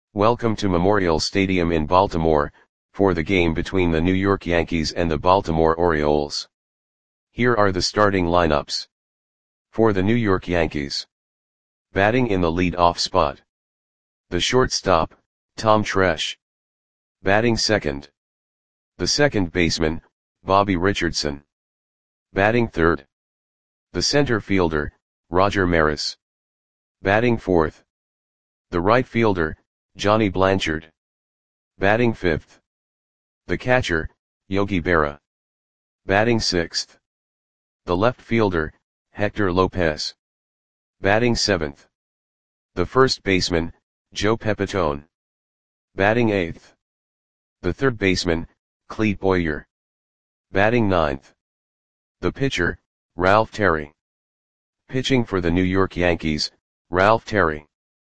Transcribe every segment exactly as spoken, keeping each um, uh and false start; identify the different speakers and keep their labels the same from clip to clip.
Speaker 1: Welcome to Memorial Stadium in Baltimore, for the game between the New York Yankees and the Baltimore Orioles. Here are the starting lineups. For the New York Yankees. Batting in the lead-off spot. The shortstop, Tom Tresh. Batting second. The second baseman, Bobby Richardson. Batting third. The center fielder, Roger Maris. Batting fourth. The right fielder, Johnny Blanchard. Batting fifth. The catcher, Yogi Berra. Batting sixth. The left fielder, Hector Lopez. Batting seventh. The first baseman, Joe Pepitone. Batting eighth. The third baseman, Clete Boyer. Batting ninth. The pitcher, Ralph Terry. Pitching for the New York Yankees, Ralph Terry.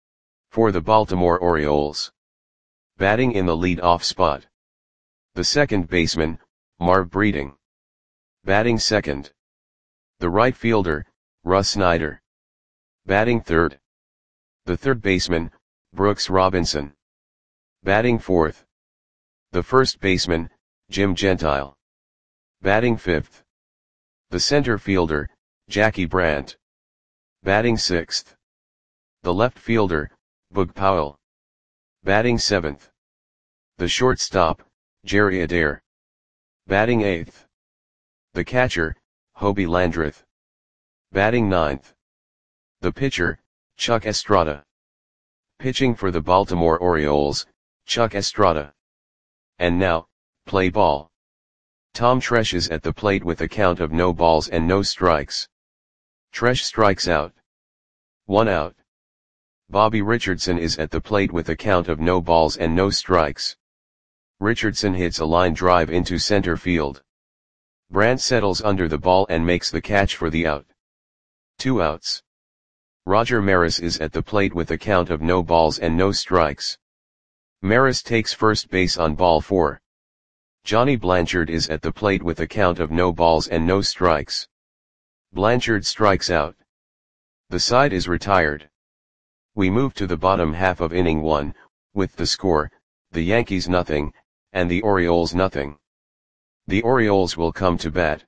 Speaker 1: For the Baltimore Orioles. Batting in the lead-off spot. The second baseman, Marv Breeding. Batting second. The right fielder, Russ Snyder. Batting third. The third baseman, Brooks Robinson. Batting fourth. The first baseman, Jim Gentile. Batting fifth. The center fielder, Jackie Brandt. Batting sixth. The left fielder, Boog Powell. Batting seventh. The shortstop, Jerry Adair. Batting eighth. The catcher, Hobie Landreth. Batting ninth. The pitcher, Chuck Estrada. Pitching for the Baltimore Orioles, Chuck Estrada. And now, play ball. Tom Tresh is at the plate with a count of no balls and no strikes. Tresh strikes out. One out. Bobby Richardson is at the plate with a count of no balls and no strikes. Richardson hits a line drive into center field. Brandt settles under the ball and makes the catch for the out. Two outs. Roger Maris is at the plate with a count of no balls and no strikes. Maris takes first base on ball four. Johnny Blanchard is at the plate with a count of no balls and no strikes. Blanchard strikes out. The side is retired. We move to the bottom half of inning one, with the score, the Yankees nothing, and the Orioles nothing. The Orioles will come to bat.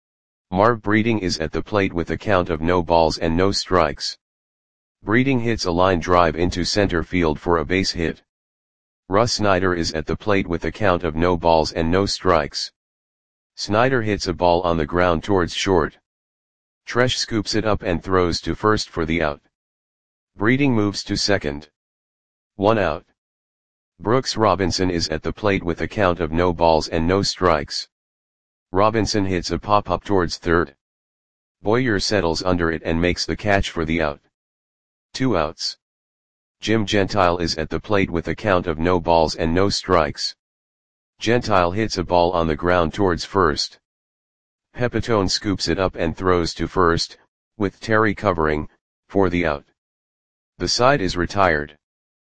Speaker 1: Marv Breeding is at the plate with a count of no balls and no strikes. Breeding hits a line drive into center field for a base hit. Russ Snyder is at the plate with a count of no balls and no strikes. Snyder hits a ball on the ground towards short. Tresh scoops it up and throws to first for the out. Breeding moves to second. One out. Brooks Robinson is at the plate with a count of no balls and no strikes. Robinson hits a pop-up towards third. Boyer settles under it and makes the catch for the out. Two outs. Jim Gentile is at the plate with a count of no balls and no strikes. Gentile hits a ball on the ground towards first. Pepitone scoops it up and throws to first, with Terry covering, for the out. The side is retired.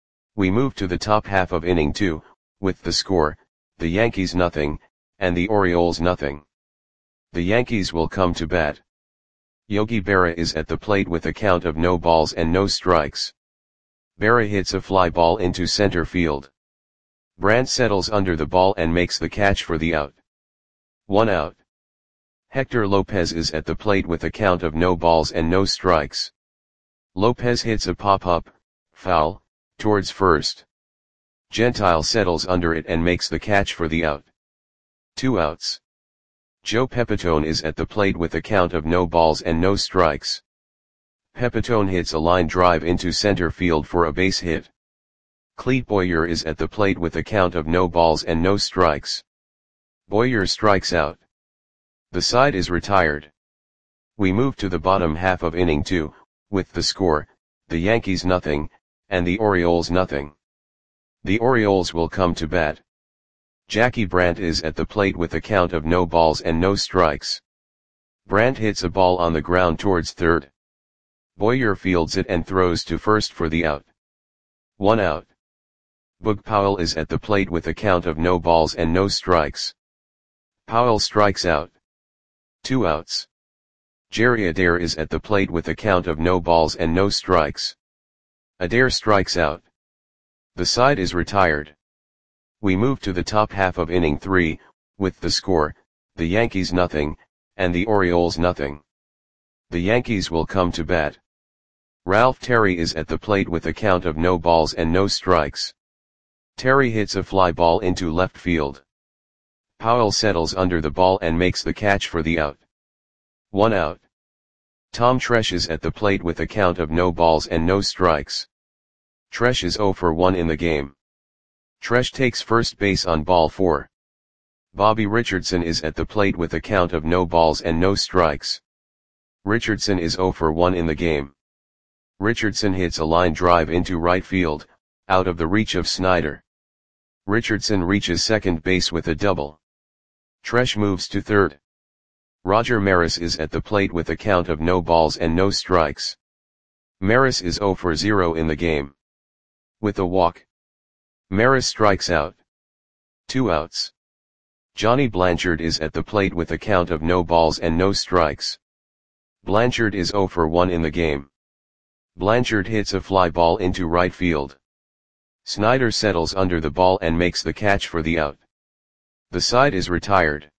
Speaker 1: We move to the top half of inning two, with the score, the Yankees nothing, and the Orioles nothing. The Yankees will come to bat. Yogi Berra is at the plate with a count of no balls and no strikes. Berra hits a fly ball into center field. Brandt settles under the ball and makes the catch for the out. One out. Hector Lopez is at the plate with a count of no balls and no strikes. Lopez hits a pop-up, foul, towards first. Gentile settles under it and makes the catch for the out. Two outs. Joe Pepitone is at the plate with a count of no balls and no strikes. Pepitone hits a line drive into center field for a base hit. Clete Boyer is at the plate with a count of no balls and no strikes. Boyer strikes out. The side is retired. We move to the bottom half of inning two, with the score, the Yankees nothing, and the Orioles nothing. The Orioles will come to bat. Jackie Brandt is at the plate with a count of no balls and no strikes. Brandt hits a ball on the ground towards third. Boyer fields it and throws to first for the out. One out. Boog Powell is at the plate with a count of no balls and no strikes. Powell strikes out. Two outs. Jerry Adair is at the plate with a count of no balls and no strikes. Adair strikes out. The side is retired. We move to the top half of inning three, with the score, the Yankees nothing, and the Orioles nothing. The Yankees will come to bat. Ralph Terry is at the plate with a count of no balls and no strikes. Terry hits a fly ball into left field. Powell settles under the ball and makes the catch for the out. One out. Tom Tresh is at the plate with a count of no balls and no strikes. Tresh is oh for one in the game. Tresh takes first base on ball four. Bobby Richardson is at the plate with a count of no balls and no strikes. Richardson is oh for one in the game. Richardson hits a line drive into right field, out of the reach of Snyder. Richardson reaches second base with a double. Tresh moves to third. Roger Maris is at the plate with a count of no balls and no strikes. Maris is oh for zero in the game. With a walk, Maris strikes out. Two outs. Johnny Blanchard is at the plate with a count of no balls and no strikes. Blanchard is oh for one in the game. Blanchard hits a fly ball into right field. Snyder settles under the ball and makes the catch for the out. The side is retired.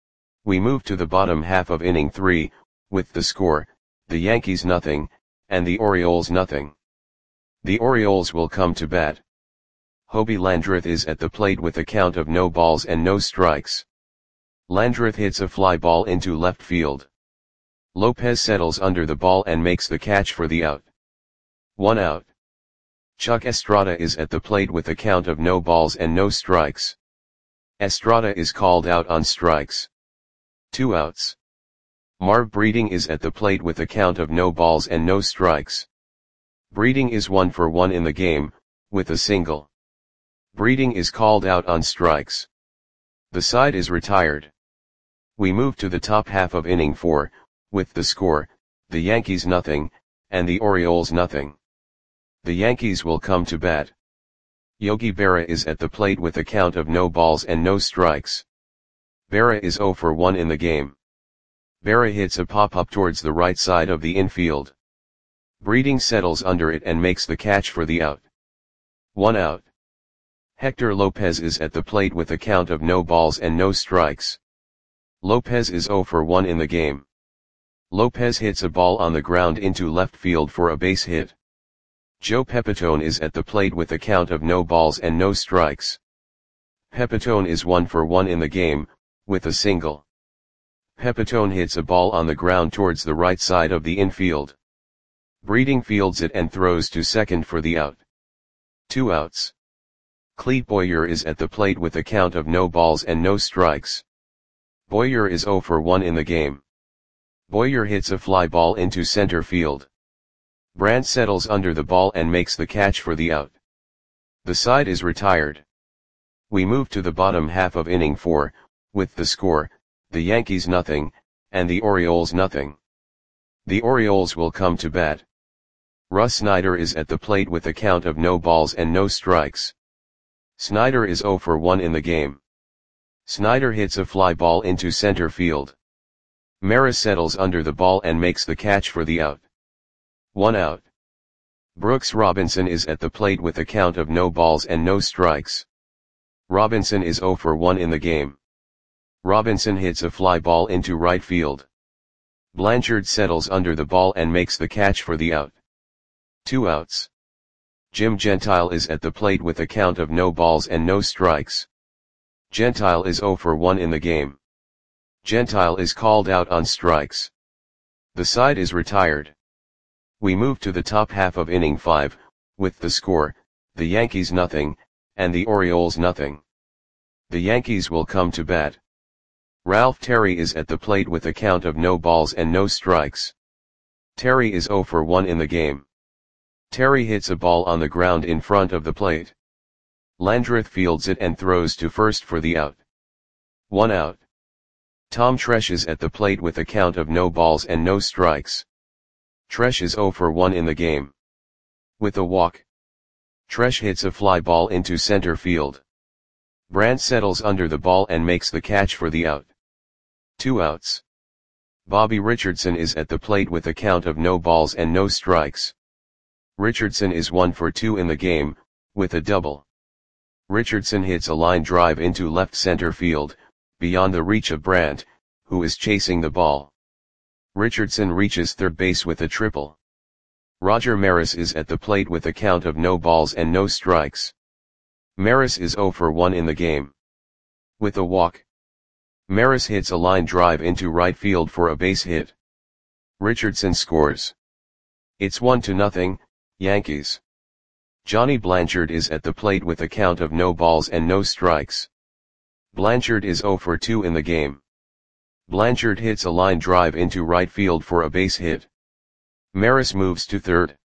Speaker 1: We move to the bottom half of inning three, with the score, the Yankees nothing, and the Orioles nothing. The Orioles will come to bat. Hobie Landreth is at the plate with a count of no balls and no strikes. Landreth hits a fly ball into left field. Lopez settles under the ball and makes the catch for the out. One out. Chuck Estrada is at the plate with a count of no balls and no strikes. Estrada is called out on strikes. Two outs. Marv Breeding is at the plate with a count of no balls and no strikes. Breeding is one for one in the game, with a single. Breeding is called out on strikes. The side is retired. We move to the top half of inning four, with the score, the Yankees nothing, and the Orioles nothing. The Yankees will come to bat. Yogi Berra is at the plate with a count of no balls and no strikes. Berra is oh for one in the game. Berra hits a pop-up towards the right side of the infield. Breeding settles under it and makes the catch for the out. One out. Hector Lopez is at the plate with a count of no balls and no strikes. Lopez is oh for one in the game. Lopez hits a ball on the ground into left field for a base hit. Joe Pepitone is at the plate with a count of no balls and no strikes. Pepitone is one for one in the game, with a single. Pepitone hits a ball on the ground towards the right side of the infield. Breeding fields it and throws to second for the out. Two outs. Clete Boyer is at the plate with a count of no balls and no strikes. Boyer is oh for one in the game. Boyer hits a fly ball into center field. Brandt settles under the ball and makes the catch for the out. The side is retired. We move to the bottom half of inning four, with the score, the Yankees nothing, and the Orioles nothing. The Orioles will come to bat. Russ Snyder is at the plate with a count of no balls and no strikes. Snyder is oh for one in the game. Snyder hits a fly ball into center field. Maris settles under the ball and makes the catch for the out. One out. Brooks Robinson is at the plate with a count of no balls and no strikes. Robinson is oh for one in the game. Robinson hits a fly ball into right field. Blanchard settles under the ball and makes the catch for the out. Two outs. Jim Gentile is at the plate with a count of no balls and no strikes. Gentile is oh for one in the game. Gentile is called out on strikes. The side is retired. We move to the top half of inning five, with the score, the Yankees nothing, and the Orioles nothing. The Yankees will come to bat. Ralph Terry is at the plate with a count of no balls and no strikes. Terry is oh for one in the game. Terry hits a ball on the ground in front of the plate. Landreth fields it and throws to first for the out. One out. Tom Tresh is at the plate with a count of no balls and no strikes. Tresh is oh for one in the game. With a walk, Tresh hits a fly ball into center field. Brandt settles under the ball and makes the catch for the out. Two outs. Bobby Richardson is at the plate with a count of no balls and no strikes. Richardson is one for two in the game, with a double. Richardson hits a line drive into left center field, beyond the reach of Brandt, who is chasing the ball. Richardson reaches third base with a triple. Roger Maris is at the plate with a count of no balls and no strikes. Maris is zero for one in the game. With a walk, Maris hits a line drive into right field for a base hit. Richardson scores. It's one to nothing, Yankees. Johnny Blanchard is at the plate with a count of no balls and no strikes. Blanchard is zero for two in the game. Blanchard hits a line drive into right field for a base hit. Maris moves to third.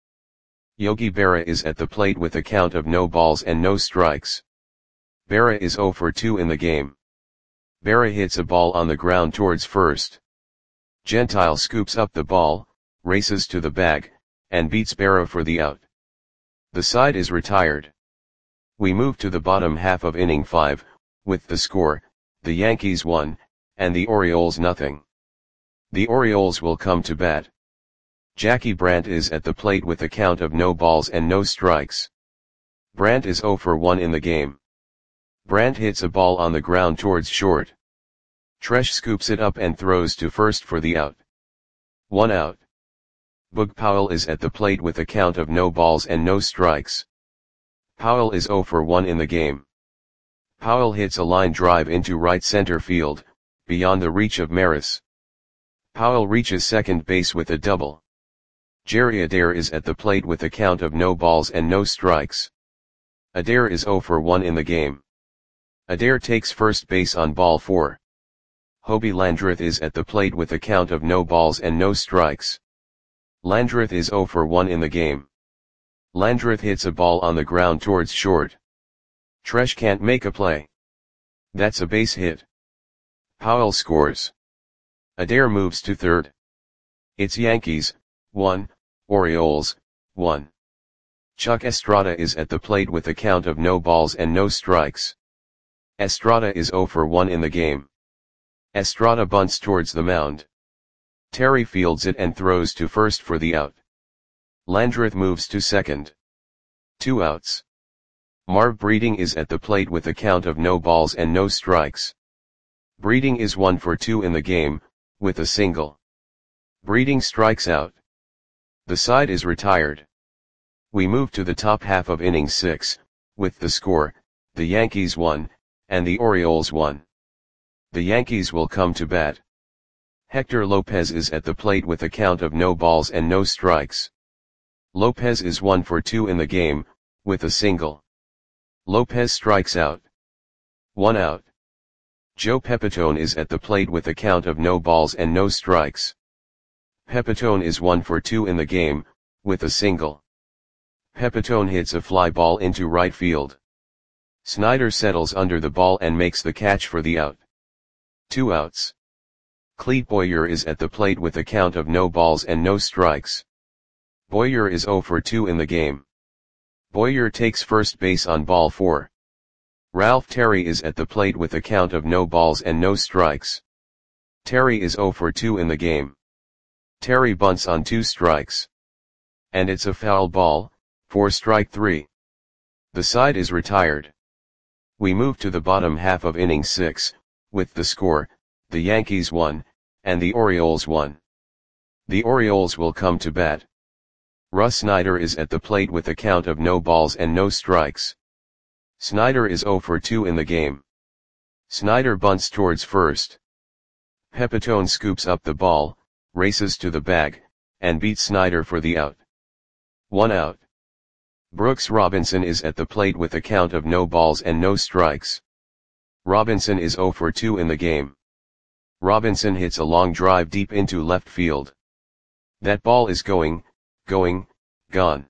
Speaker 1: Yogi Berra is at the plate with a count of no balls and no strikes. Berra is zero for two in the game. Berra hits a ball on the ground towards first. Gentile scoops up the ball, races to the bag, and beats Berra for the out. The side is retired. We move to the bottom half of inning five, with the score, the Yankees one, and the Orioles nothing. The Orioles will come to bat. Jackie Brandt is at the plate with a count of no balls and no strikes. Brandt is zero for one in the game. Brandt hits a ball on the ground towards short. Tresh scoops it up and throws to first for the out. One out. Boog Powell is at the plate with a count of no balls and no strikes. Powell is zero for one in the game. Powell hits a line drive into right center field, beyond the reach of Maris. Powell reaches second base with a double. Jerry Adair is at the plate with a count of no balls and no strikes. Adair is zero for one in the game. Adair takes first base on ball four. Hobie Landreth is at the plate with a count of no balls and no strikes. Landreth is zero for one in the game. Landreth hits a ball on the ground towards short. Tresh can't make a play. That's a base hit. Powell scores. Adair moves to third. It's Yankees, one, Orioles, one. Chuck Estrada is at the plate with a count of no balls and no strikes. Estrada is zero for one in the game. Estrada bunts towards the mound. Terry fields it and throws to first for the out. Landreth moves to second. Two outs. Marv Breeding is at the plate with a count of no balls and no strikes. Breeding is one for two in the game, with a single. Breeding strikes out. The side is retired. We move to the top half of inning six, with the score, the Yankees one, and the Orioles one. The Yankees will come to bat. Hector Lopez is at the plate with a count of no balls and no strikes. Lopez is one for two in the game, with a single. Lopez strikes out. One out. Joe Pepitone is at the plate with a count of no balls and no strikes. Pepitone is one for two in the game, with a single. Pepitone hits a fly ball into right field. Snyder settles under the ball and makes the catch for the out. Two outs. Clete Boyer is at the plate with a count of no balls and no strikes. Boyer is zero for two in the game. Boyer takes first base on ball four. Ralph Terry is at the plate with a count of no balls and no strikes. Terry is zero for two in the game. Terry bunts on two strikes. And it's a foul ball, for strike three. The side is retired. We move to the bottom half of inning six, with the score, the Yankees one, and the Orioles one. The Orioles will come to bat. Russ Snyder is at the plate with a count of no balls and no strikes. Snyder is zero for two in the game. Snyder bunts towards first. Pepitone scoops up the ball, races to the bag, and beats Snyder for the out. One out. Brooks Robinson is at the plate with a count of no balls and no strikes. Robinson is zero for two in the game. Robinson hits a long drive deep into left field. That ball is going, going, gone.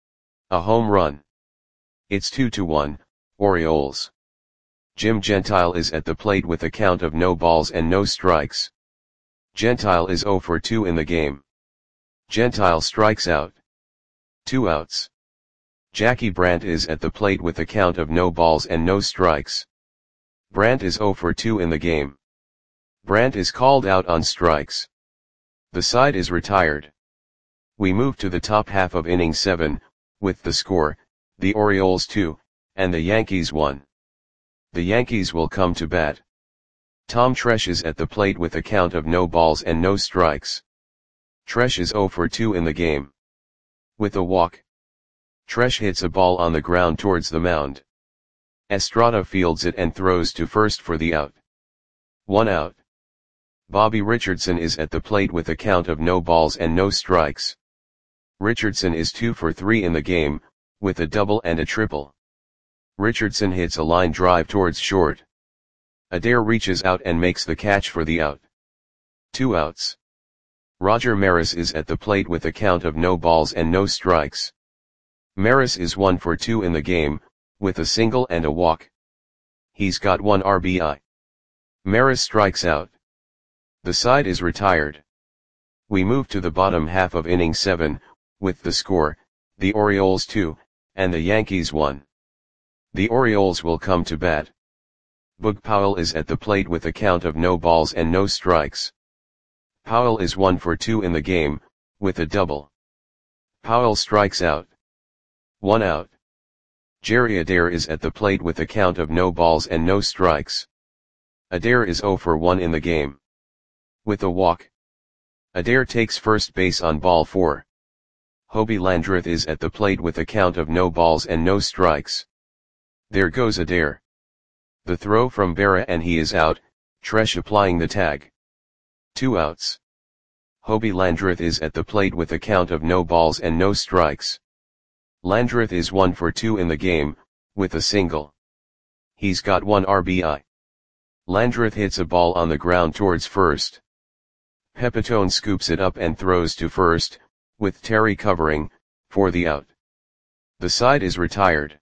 Speaker 1: A home run. It's two to one, Orioles. Jim Gentile is at the plate with a count of no balls and no strikes. Gentile is zero for two in the game. Gentile strikes out. Two outs. Jackie Brandt is at the plate with a count of no balls and no strikes. Brandt is zero for two in the game. Brandt is called out on strikes. The side is retired. We move to the top half of inning seven, with the score, the Orioles two, and the Yankees one. The Yankees will come to bat. Tom Tresh is at the plate with a count of no balls and no strikes. Tresh is oh for two in the game. With a walk, Tresh hits a ball on the ground towards the mound. Estrada fields it and throws to first for the out. One out. Bobby Richardson is at the plate with a count of no balls and no strikes. Richardson is two for three in the game, with a double and a triple. Richardson hits a line drive towards short. Adair reaches out and makes the catch for the out. Two outs. Roger Maris is at the plate with a count of no balls and no strikes. Maris is one for two in the game, with a single and a walk. He's got one R B I. Maris strikes out. The side is retired. We move to the bottom half of inning seven, with the score, the Orioles two, and the Yankees one. The Orioles will come to bat. Boog Powell is at the plate with a count of no balls and no strikes. Powell is one for two in the game, with a double. Powell strikes out. One out. Jerry Adair is at the plate with a count of no balls and no strikes. Adair is oh for one in the game. With a walk, Adair takes first base on ball four. Hobie Landreth is at the plate with a count of no balls and no strikes. There goes Adair. The throw from Berra and he is out, Tresh applying the tag. Two outs. Hobie Landreth is at the plate with a count of no balls and no strikes. Landreth is one for two in the game, with a single. He's got one R B I. Landreth hits a ball on the ground towards first. Pepitone scoops it up and throws to first, with Terry covering, for the out. The side is retired.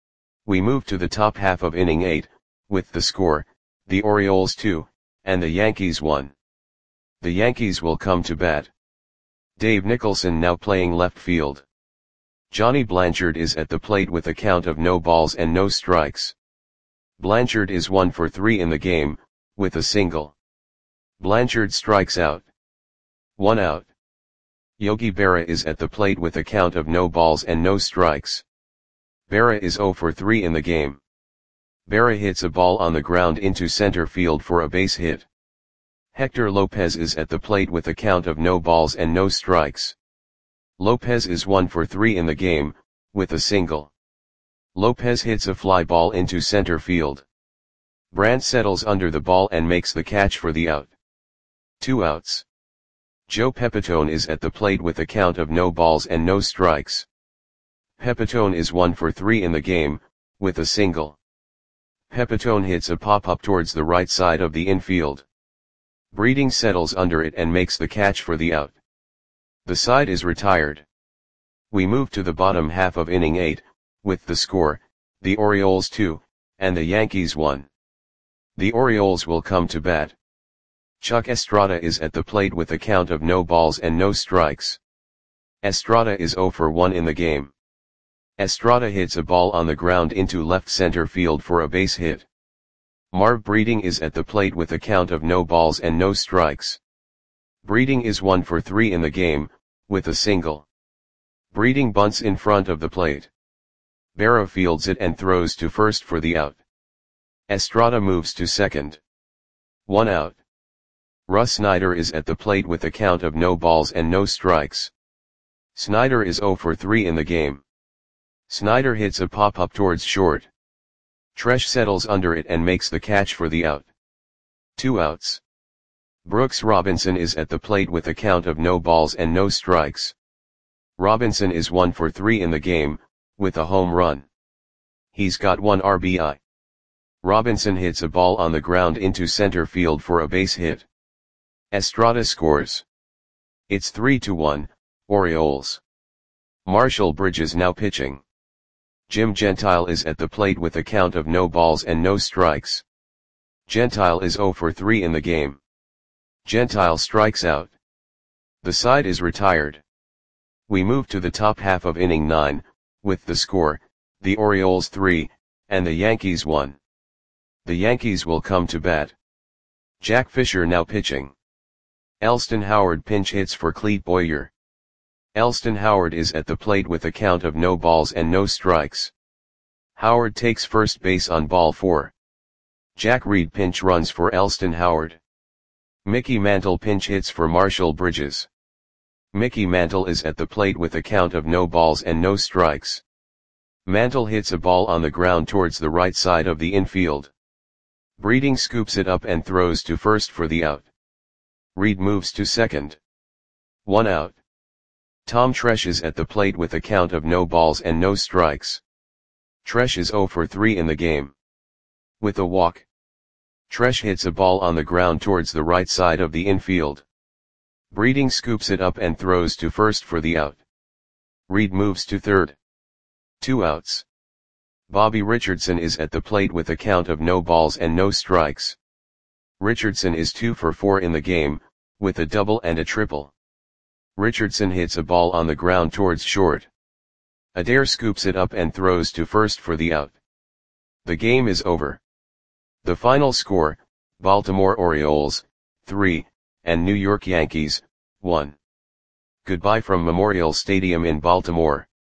Speaker 1: We move to the top half of inning eight, with the score, the Orioles two, and the Yankees one. The Yankees will come to bat. Dave Nicholson now playing left field. Johnny Blanchard is at the plate with a count of no balls and no strikes. Blanchard is one for three in the game, with a single. Blanchard strikes out. One out. Yogi Berra is at the plate with a count of no balls and no strikes. Berra is oh for three in the game. Berra hits a ball on the ground into center field for a base hit. Hector Lopez is at the plate with a count of no balls and no strikes. Lopez is one for three in the game, with a single. Lopez hits a fly ball into center field. Brandt settles under the ball and makes the catch for the out. Two outs. Joe Pepitone is at the plate with a count of no balls and no strikes. Pepitone is one for three in the game, with a single. Pepitone hits a pop-up towards the right side of the infield. Breeding settles under it and makes the catch for the out. The side is retired. We move to the bottom half of inning eight, with the score, the Orioles two, and the Yankees one. The Orioles will come to bat. Chuck Estrada is at the plate with a count of no balls and no strikes. Estrada is oh for one in the game. Estrada hits a ball on the ground into left center field for a base hit. Marv Breeding is at the plate with a count of no balls and no strikes. Breeding is one for three in the game, with a single. Breeding bunts in front of the plate. Berra fields it and throws to first for the out. Estrada moves to second. One out. Russ Snyder is at the plate with a count of no balls and no strikes. Snyder is oh for three in the game. Snyder hits a pop-up towards short. Tresh settles under it and makes the catch for the out. Two outs. Brooks Robinson is at the plate with a count of no balls and no strikes. Robinson is one for three in the game, with a home run. He's got one R B I. Robinson hits a ball on the ground into center field for a base hit. Estrada scores. It's three to one, Orioles. Marshall Bridges now pitching. Jim Gentile is at the plate with a count of no balls and no strikes. Gentile is oh for three in the game. Gentile strikes out. The side is retired. We move to the top half of inning nine, with the score, the Orioles three, and the Yankees one. The Yankees will come to bat. Jack Fisher now pitching. Elston Howard pinch hits for Clete Boyer. Elston Howard is at the plate with a count of no balls and no strikes. Howard takes first base on ball four. Jack Reed pinch runs for Elston Howard. Mickey Mantle pinch hits for Marshall Bridges. Mickey Mantle is at the plate with a count of no balls and no strikes. Mantle hits a ball on the ground towards the right side of the infield. Breeding scoops it up and throws to first for the out. Reed moves to second. One out. Tom Tresh is at the plate with a count of no balls and no strikes. Tresh is zero for three in the game. With a walk, Tresh hits a ball on the ground towards the right side of the infield. Breeding scoops it up and throws to first for the out. Reed moves to third. Two outs. Bobby Richardson is at the plate with a count of no balls and no strikes. Richardson is two for four in the game, with a double and a triple. Richardson hits a ball on the ground towards short. Adair scoops it up and throws to first for the out. The game is over. The final score, Baltimore Orioles, three, and New York Yankees, one. Goodbye from Memorial Stadium in Baltimore.